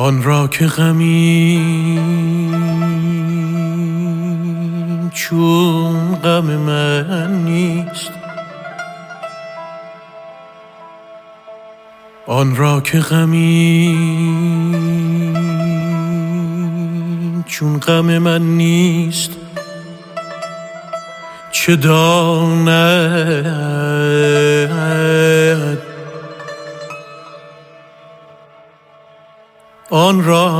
آن را که غمی چون غم من نیست، آن را که غمی چون غم من نیست، چه داند آن را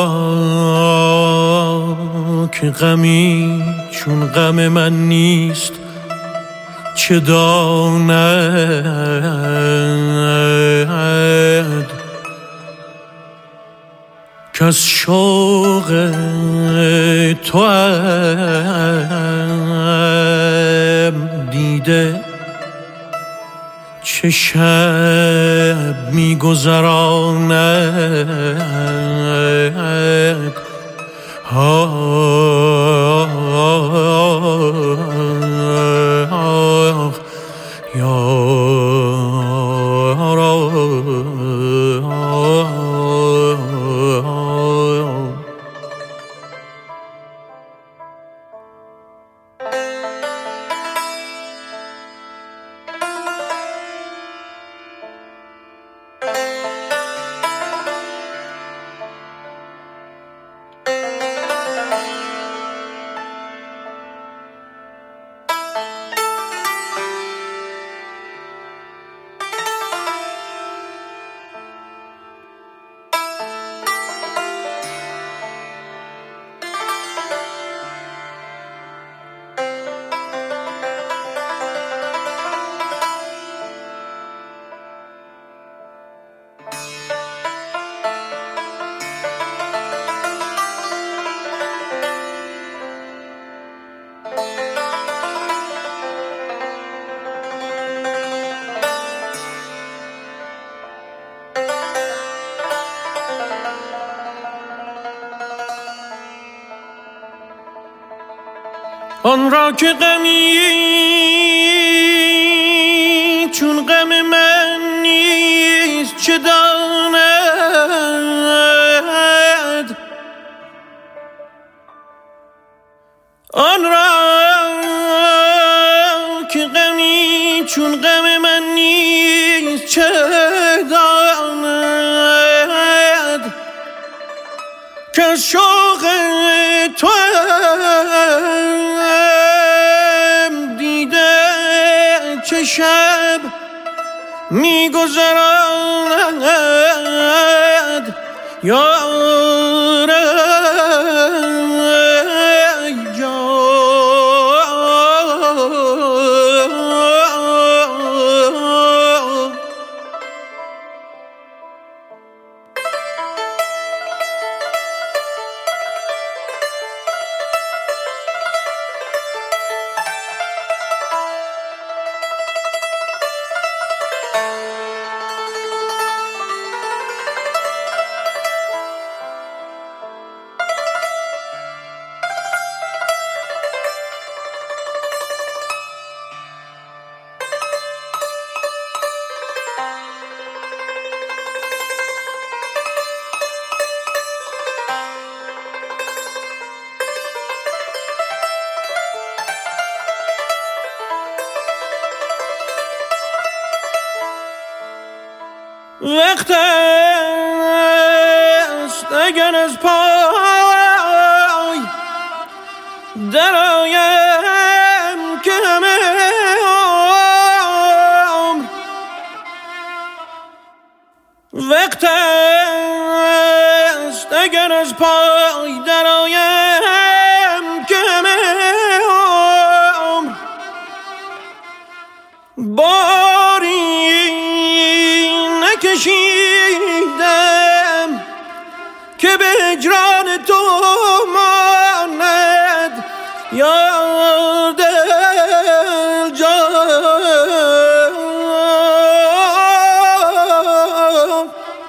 که غمی چون غم من نیست، چه داند کز شوق توام دیده چه شب می‌گذراند. آن را که غمی چون غم من نیست، چه داند آن را که غمی چون غم من نیست، چه داند که شوق تو چه شب می‌گذراند. یار وقت است اگر از پای درآیم که همه عمر، وقت است اگر از پای درآیم که همه عمر باری نکشیدم که به هجران تو ماند. یا دل جان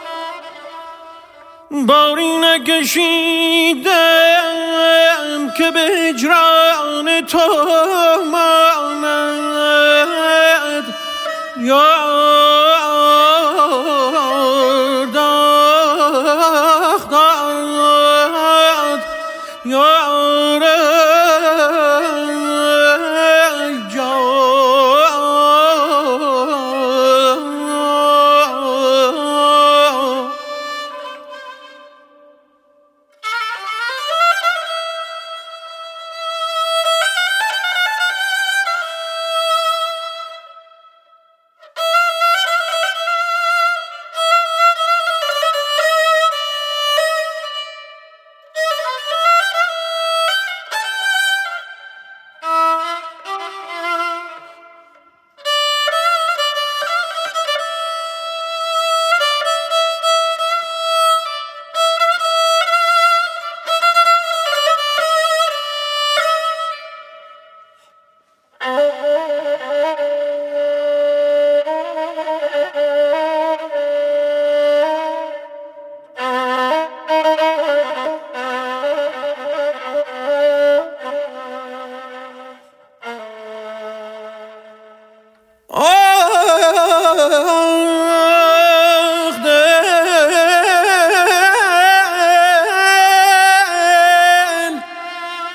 باری نکشیدم که به هجران تو ماند. یا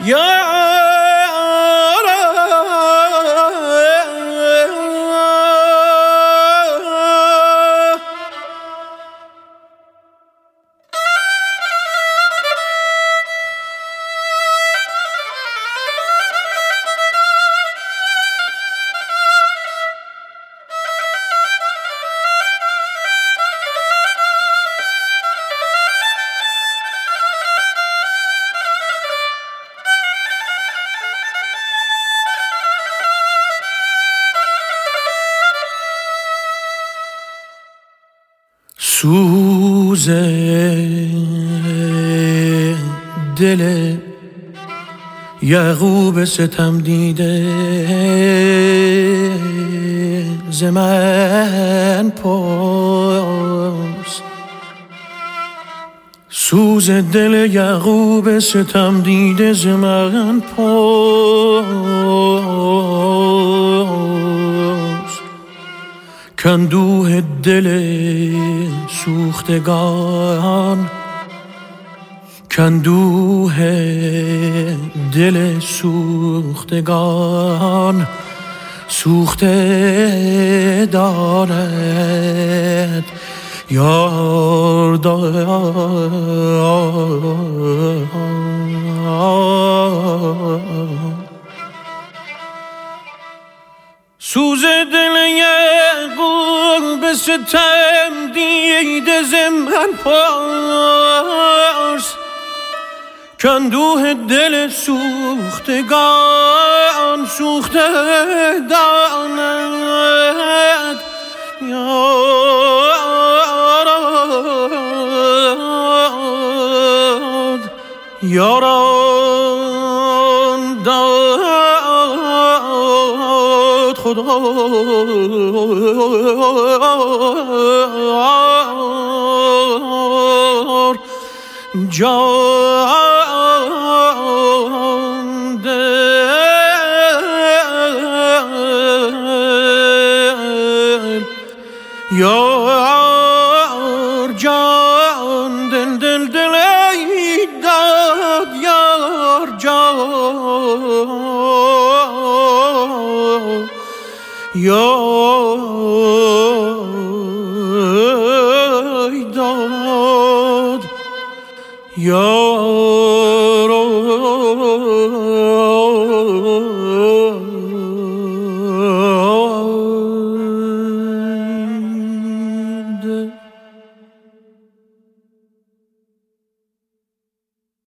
سوز دل یعقوب ستم دیده ز من پرس. سوز دل یعقوب ستم دیده ز من پرس. کاندوه دل سوختگان، کاندوه دل سوختگان سوخته دارد یار دارد. سوز دل یعقوب ستم دیده ز من پرس. کاندوه دل سوختگان سوخته دارد یاران داد خدا جان دل یار جان دل دل دل ای داد یار جان یار داد یار